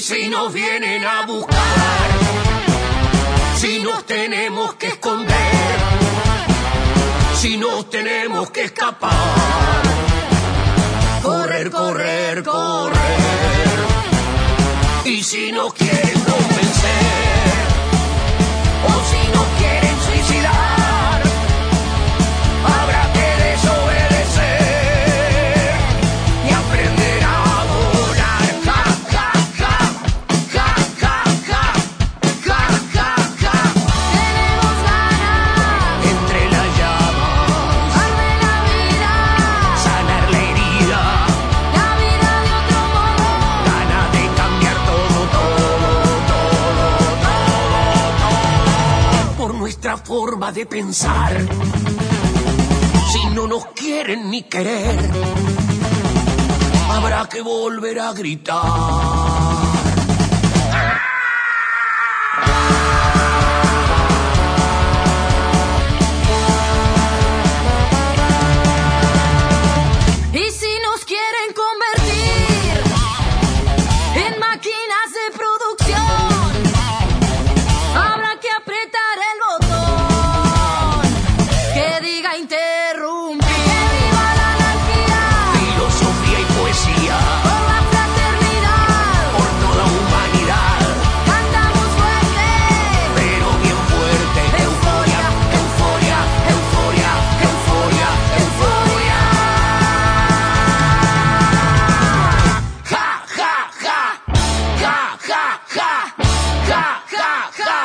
si nos vienen a buscar, si nos tenemos que esconder, si nos tenemos que escapar, correr, correr, correr. Y si nos quieren convencer, o si nos quieren suicidar, habrá que desobedecer y aprender a volar. Ja, ja, ja, ja, ja, ja, ja, ja, ja. Tenemos ganas, Entre las llamas, arde la vida, sanar la herida, la vida de otro modo. ganas de cambiar todo, todo, todo, todo, todo, por nuestra forma de pensar. Si no nos quieren ni querer, habrá que volver a gritar. Y si nos quieren convertir en máquinas de producción, habrá que apretar el botón que diga interrumpir. ¡Que viva la anarquía! Filosofía y poesía, Por la fraternidad, por toda humanidad, cantamos fuerte. pero bien fuerte. Euforia, euforia, euforia, euforia, euforia. Ja, ja, ja, ja, ja, ja, ja, ja, ja.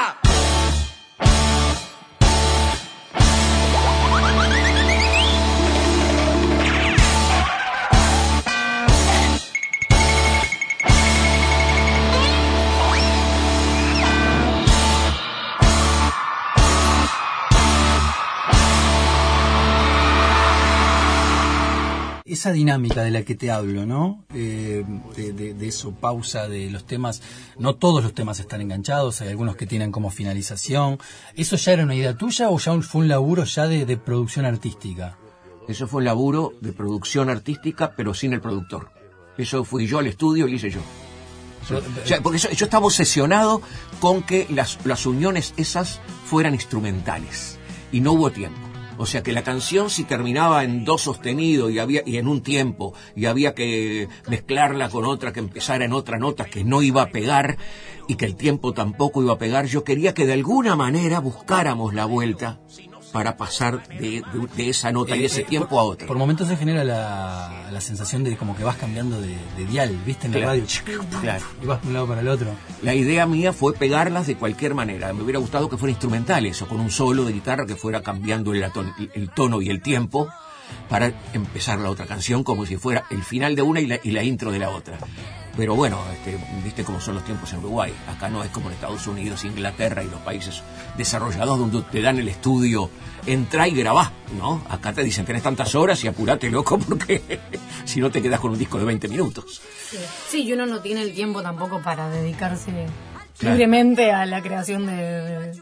Esa dinámica de la que te hablo, ¿no? De eso, pausa de los temas. No todos los temas están enganchados, hay algunos que tienen como finalización. ¿Eso ya era una idea tuya o ya fue un laburo ya de producción artística? Eso fue un laburo de producción artística, pero sin el productor. Eso fui yo al estudio y hice yo. O sea, porque yo estaba obsesionado con que las uniones esas fueran instrumentales. Y no hubo tiempo. O sea que la canción, si terminaba en do sostenido y en un tiempo, y había que mezclarla con otra que empezara en otra nota que no iba a pegar y que el tiempo tampoco iba a pegar, yo quería que de alguna manera buscáramos la vuelta para pasar de esa nota y ese tiempo a otra. Por momentos se genera la sensación de como que vas cambiando de dial, ¿viste? En la radio. Claro. Y vas de un lado para el otro. La idea mía fue pegarlas de cualquier manera. Me hubiera gustado que fuera instrumentales o con un solo de guitarra que fuera cambiando el tono y el tiempo para empezar la otra canción como si fuera el final de una y la intro de la otra. Pero bueno, viste cómo son los tiempos en Uruguay. Acá no es como en Estados Unidos, Inglaterra y los países desarrollados donde te dan el estudio, entra y grabá, ¿no? Acá te dicen tenés tantas horas y apurate, loco, porque si no te quedas con un disco de 20 minutos. Sí, y uno no tiene el tiempo tampoco para dedicarse Claro. libremente a la creación del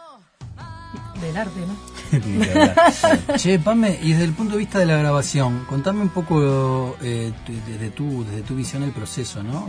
arte, ¿no? Che, Pame, y desde el punto de vista de la grabación, contame un poco desde tu visión el proceso, ¿no?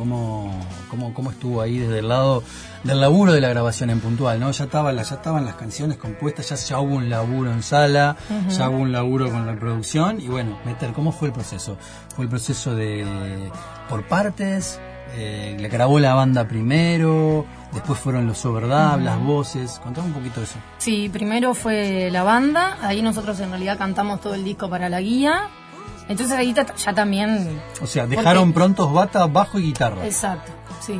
Cómo estuvo ahí desde el lado del laburo de la grabación en Puntual, ¿no? Ya estaban las canciones compuestas, ya hubo un laburo en sala, ya hubo un laburo con la producción, y bueno, ¿cómo fue el proceso? ¿Fue el proceso por partes? ¿Le grabó la banda primero? Después fueron los overdub, las voces. Contame un poquito de eso. Sí, primero fue la banda, ahí nosotros en realidad cantamos todo el disco para la guía, entonces ahí ya también... O sea, dejaron prontos bata, bajo y guitarra. Exacto, sí.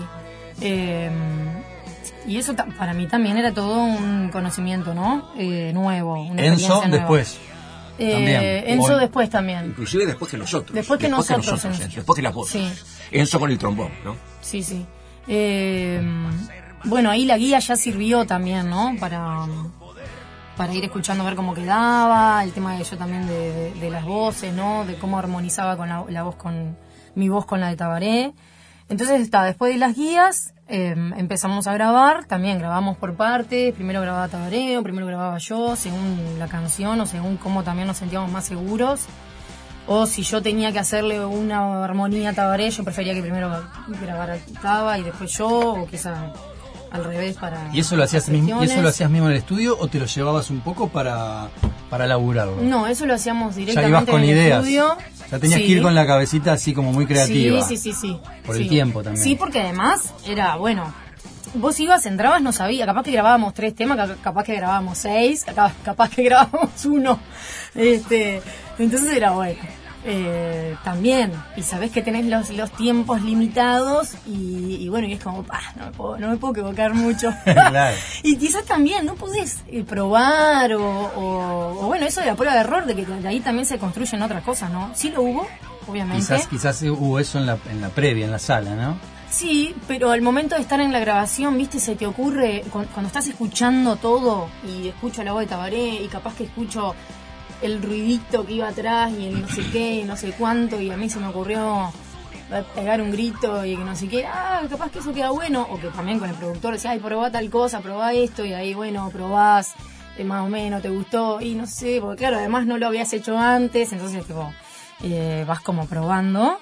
Y eso para mí también era todo un conocimiento, ¿no? Nuevo. Una Enzo experiencia nueva. después. También. Enzo después también. Inclusive después que nosotros. Después que nosotros, después que las voces. Sí. Enzo con el trombón, ¿no? Sí, sí. Bueno, ahí la guía ya sirvió también, ¿no? Para ir escuchando, ver cómo quedaba, el tema de yo también de las voces, ¿no? De cómo armonizaba con la voz con mi voz con la de Tabaré. Entonces, después de las guías, empezamos a grabar, también grabamos por partes, primero grababa Tabaré, primero grababa yo, según la canción o según cómo también nos sentíamos más seguros. O si yo tenía que hacerle una armonía a Tabaré, yo prefería que primero grabara Taba y después yo, o quizás al revés para... ¿Y eso lo hacías mismo, cuestiones. ¿y eso lo hacías mismo en el estudio o te lo llevabas un poco para laburarlo? No, eso lo hacíamos Ya directamente ibas con en el ideas. estudio. Ya tenías Sí. que ir con la cabecita así como muy creativa. Sí. Por el Sí. tiempo también. Sí, porque además era, bueno, vos ibas, entrabas, no sabía, capaz que grabábamos 3 temas, capaz que grabábamos 6, capaz que grabábamos 1. Entonces era bueno. También, y sabés que tenés los tiempos limitados y bueno, y es como, no me puedo equivocar mucho. Claro. Y quizás también no podés probar o bueno, eso de la prueba de error, de que de ahí también se construyen otras cosas, ¿no? Sí lo hubo, obviamente. Quizás hubo eso en la previa, en la sala, ¿no? Sí, pero al momento de estar en la grabación, viste, se te ocurre, cuando estás escuchando todo, y escucho la voz de Tabaré, y capaz que escucho el ruidito que iba atrás, y el no sé qué, y no sé cuánto, y a mí se me ocurrió pegar un grito, y que no sé qué, capaz que eso queda bueno, o que también con el productor decía, probá tal cosa, probá esto, y ahí, bueno, probás, más o menos, te gustó, y no sé, porque claro, además no lo habías hecho antes, entonces, tipo, vas como probando.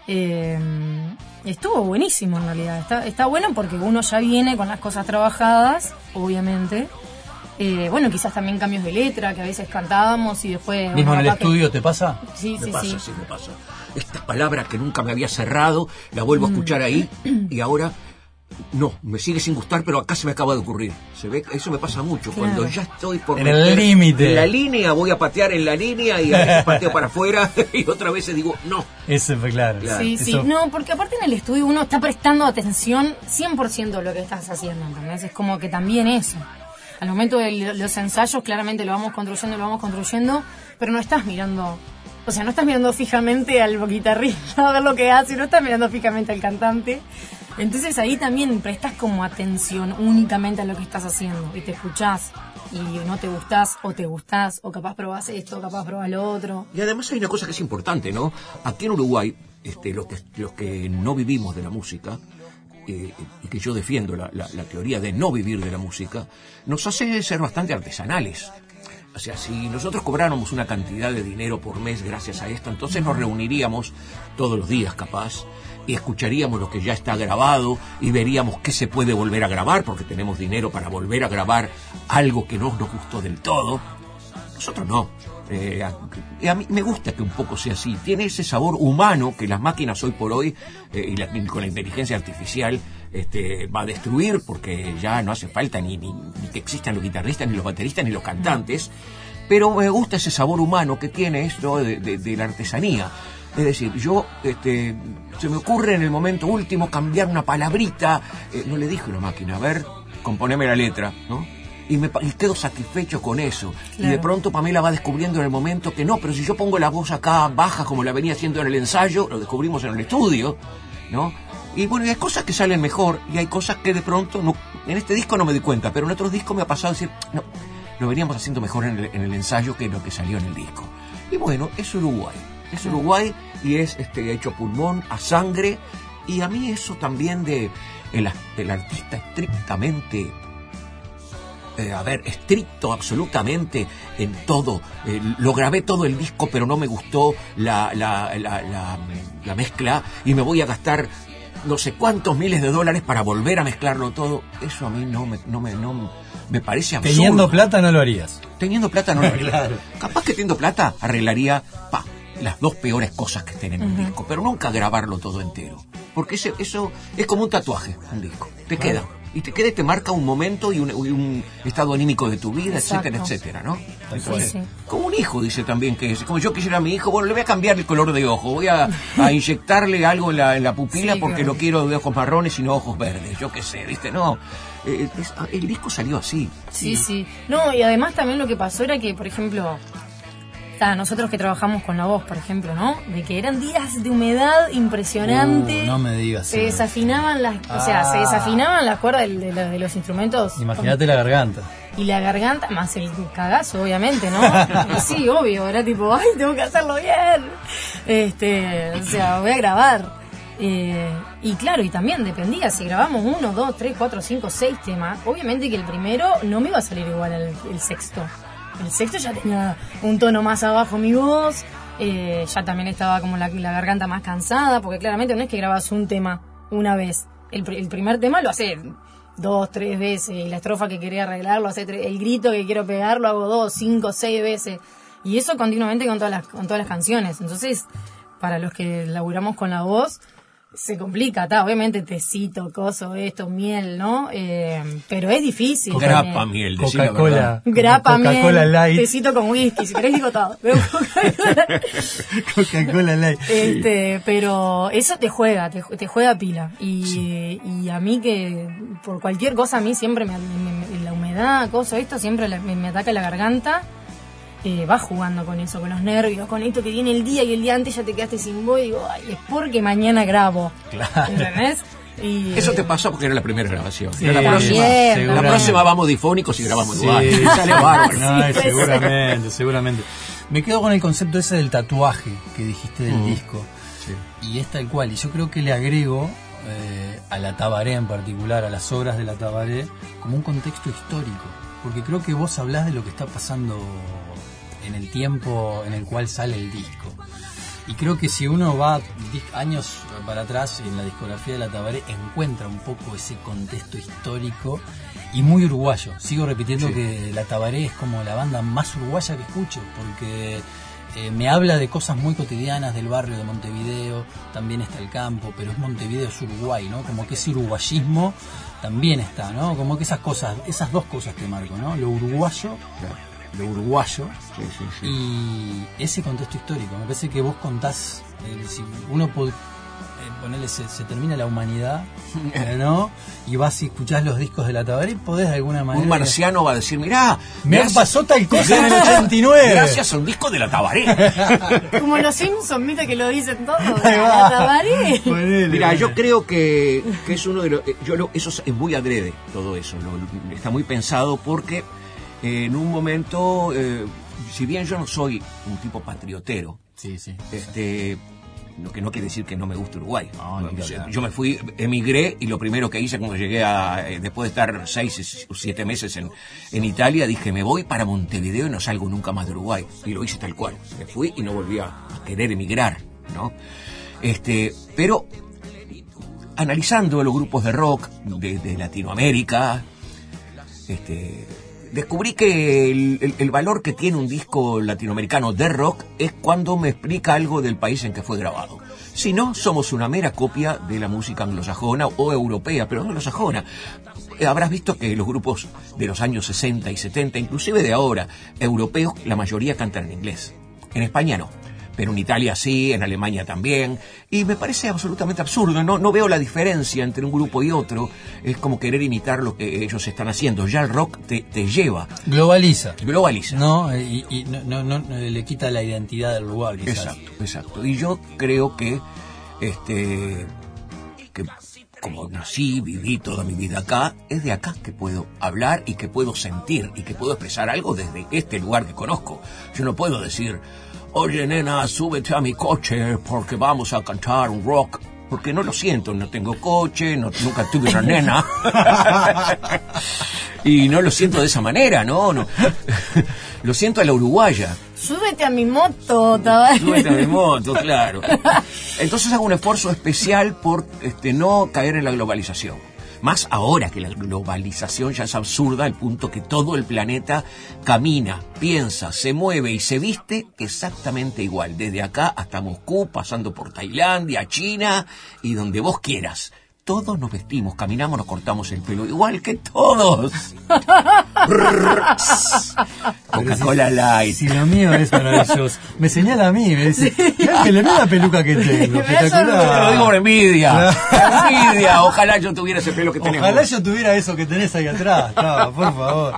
Estuvo buenísimo en realidad, está bueno porque uno ya viene con las cosas trabajadas, obviamente. Bueno, quizás también cambios de letra que a veces cantábamos y después... ¿Mismo en el capaz que- estudio te pasa? Sí. Me pasa. Esta palabra que nunca me había cerrado, la vuelvo a escuchar ahí y ahora no, me sigue sin gustar, pero acá se me acaba de ocurrir. Se ve, eso me pasa mucho. Claro. Cuando ya estoy por En el meter límite. en la línea, voy a patear en la línea y a veces pateo para afuera y otra vez digo, no. Ese fue claro. Sí, Eso- no, porque aparte en el estudio uno está prestando atención 100% a lo que estás haciendo, ¿entendés? Es como que también eso. Al momento de los ensayos claramente lo vamos construyendo, pero no estás mirando, o sea, no estás mirando fijamente al guitarrista a ver lo que hace, no estás mirando fijamente al cantante. Entonces ahí también prestas como atención únicamente a lo que estás haciendo y te escuchás y no te gustás, o capaz probás esto, o capaz probás lo otro. Y además hay una cosa que es importante, ¿no? Aquí en Uruguay, los que no vivimos de la música, y que yo defiendo la teoría de no vivir de la música, nos hace ser bastante artesanales. O sea, si nosotros cobráramos una cantidad de dinero por mes gracias a esto, entonces nos reuniríamos todos los días, capaz, y escucharíamos lo que ya está grabado y veríamos qué se puede volver a grabar, porque tenemos dinero para volver a grabar algo que no nos gustó del todo. Nosotros no. A mí me gusta que un poco sea así. Tiene ese sabor humano que las máquinas hoy por hoy, y con la inteligencia artificial, va a destruir, porque ya no hace falta ni que existan los guitarristas, ni los bateristas, ni los cantantes. Pero me gusta ese sabor humano que tiene esto de la artesanía. Es decir, yo, se me ocurre en el momento último cambiar una palabrita, no le dije a una máquina, a ver, componeme la letra, ¿no? Y quedo satisfecho con eso. Claro. Y de pronto Pamela va descubriendo en el momento que no, pero si yo pongo la voz acá baja como la venía haciendo en el ensayo, lo descubrimos en el estudio, ¿no? Y bueno, y hay cosas que salen mejor y hay cosas que de pronto, no, en este disco no me di cuenta, pero en otros discos me ha pasado a decir, no, lo veníamos haciendo mejor en el ensayo que lo que salió en el disco. Y bueno, es Uruguay. Es Uruguay y es hecho a pulmón, a sangre, y a mí eso también el artista estrictamente... estricto absolutamente en todo. Lo grabé todo el disco, pero no me gustó la mezcla y me voy a gastar no sé cuántos miles de dólares para volver a mezclarlo todo. Eso a mí no me parece absurdo. Teniendo plata no lo harías. Teniendo plata no lo haría. Claro. Capaz que teniendo plata arreglaría las dos peores cosas que estén en un disco, pero nunca grabarlo todo entero. Porque eso es como un tatuaje, un disco. Te queda. Y te queda y te marca un momento y un estado anímico de tu vida, Exacto. etcétera, etcétera, ¿no? Sí. Como un hijo, dice también que es. Como yo quisiera a mi hijo, bueno, le voy a cambiar el color de ojo, voy a inyectarle algo en la pupila Sí, porque claro. lo quiero de ojos marrones y no ojos verdes, yo qué sé, ¿viste? No, el disco salió así. Sí. No, y además también lo que pasó era que, por ejemplo, nosotros que trabajamos con la voz, por ejemplo, ¿no? De que eran días de humedad impresionante. No me digas. Se desafinaban se desafinaban las cuerdas de los instrumentos. Imagínate la garganta. Y la garganta, más el cagazo, obviamente, ¿no? Y sí, obvio, era tipo, ay, tengo que hacerlo bien. O sea, voy a grabar. Y claro, y también dependía, si grabamos 1, 2, 3, 4, 5, 6 temas, obviamente que el primero no me iba a salir igual al el sexto. El sexto ya tenía un tono más abajo mi voz, ya también estaba como la garganta más cansada, porque claramente no es que grabas un tema una vez. El primer tema lo hace 2, 3 veces, y la estrofa que quería arreglar lo hace el grito que quiero pegar lo hago 2, 5, 6 veces, y eso continuamente con todas las canciones. Entonces, para los que laburamos con la voz, se complica, obviamente tecito, coso, esto, miel, ¿no? Pero es difícil. Grapa miel, Coca-Cola. Grapa Coca-Cola miel, Light. tecito con whisky, si querés digo todo. Coca-Cola Light. Pero eso te juega pila. Y a mí que por cualquier cosa, a mí siempre la humedad, cosa, esto siempre me ataca la garganta. Vas jugando con eso, con los nervios, con esto que viene el día y el día antes ya te quedaste sin voz y digo, ay, es porque mañana grabo. Claro. ¿Entendés? Y, eso te pasó porque era la primera grabación. Sí, la próxima vamos difónicos y grabamos igual. Sí. Sale bárbaro. No, Sí, seguramente. Me quedo con el concepto ese del tatuaje que dijiste del disco. Sí. Y es tal cual. Y yo creo que le agrego a la Tabaré en particular, a las obras de la Tabaré, como un contexto histórico. Porque creo que vos hablás de lo que está pasando en el tiempo en el cual sale el disco. Y creo que si uno va años para atrás en la discografía de la Tabaré, encuentra un poco ese contexto histórico y muy uruguayo. Sigo repitiendo que la Tabaré es como la banda más uruguaya que escucho, porque me habla de cosas muy cotidianas del barrio de Montevideo, también está el campo, pero es Montevideo, es Uruguay, ¿no? Como que ese uruguayismo también está, ¿no? Como que esas dos cosas que marco, ¿no? Lo uruguayo, lo uruguayo, y ese contexto histórico. Me parece que vos contás, si uno ponele, se termina la humanidad, ¿no? Y vas y escuchás los discos de la Tabaré, podés de alguna manera... Un marciano va a decir, mirá, me pasó tal cosa en el 89. Gracias a un disco de la Tabaré. Como los Simpsons, viste que lo dicen todo. Ahí va. La Tabaré. Mira, yo creo que es uno de los... eso es muy adrede, todo eso. Está muy pensado porque en un momento, si bien yo no soy un tipo patriotero, sí. lo que no quiere decir que no me guste Uruguay. No, yo me fui, emigré, y lo primero que hice cuando llegué después de estar 6 o 7 meses en Italia, dije, me voy para Montevideo y no salgo nunca más de Uruguay. Y lo hice tal cual. Me fui y no volví a querer emigrar, ¿no? Pero analizando los grupos de rock de Latinoamérica, descubrí que el valor que tiene un disco latinoamericano de rock es cuando me explica algo del país en que fue grabado. Si no, somos una mera copia de la música anglosajona o europea, pero no anglosajona. Habrás visto que los grupos de los años 60 y 70, inclusive de ahora, europeos, la mayoría cantan en inglés. En España no. Pero en Italia sí, en Alemania también, y me parece absolutamente absurdo. No veo la diferencia entre un grupo y otro. Es como querer imitar lo que ellos están haciendo. Ya el rock te lleva. Globaliza. ¿No? Y no le quita la identidad del lugar, quizás. Exacto. Y yo creo que como nací, viví toda mi vida acá, es de acá que puedo hablar y que puedo sentir y que puedo expresar algo desde este lugar que conozco. Yo no puedo decir, oye nena, súbete a mi coche porque vamos a cantar un rock, porque no lo siento, no tengo coche, nunca tuve una nena y no lo siento de esa manera, no lo siento a la uruguaya. Súbete a mi moto, Tabaré. Súbete a mi moto, claro. Entonces hago un esfuerzo especial por no caer en la globalización. Más ahora que la globalización ya es absurda al punto que todo el planeta camina, piensa, se mueve y se viste exactamente igual. Desde acá hasta Moscú, pasando por Tailandia, China y donde vos quieras. Todos nos vestimos, caminamos, nos cortamos el pelo, igual que todos. Coca-Cola Light. Si lo mío es maravilloso. Me señala a mí, me dice, mirá la peluca que tengo, espectacular. Te lo digo por envidia. Envidia, ojalá yo tuviera ese pelo que tenés. Ojalá yo tuviera eso que tenés ahí atrás, por favor.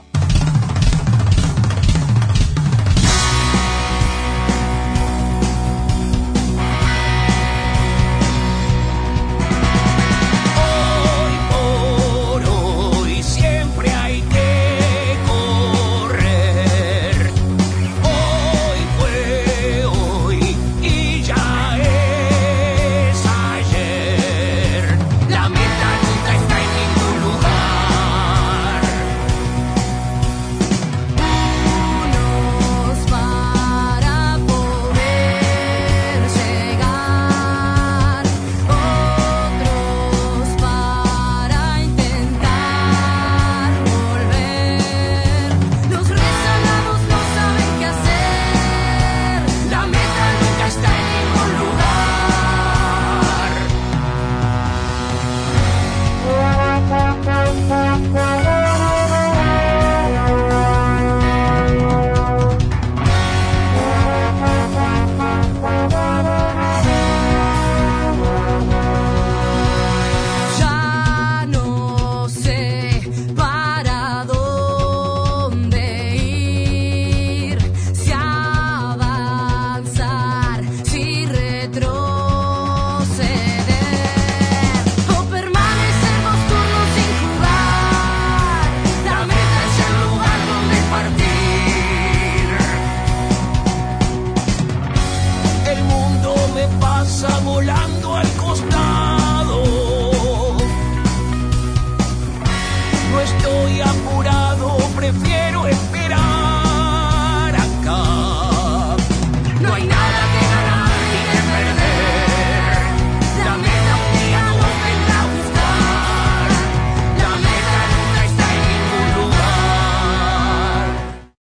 pasa volando al costado.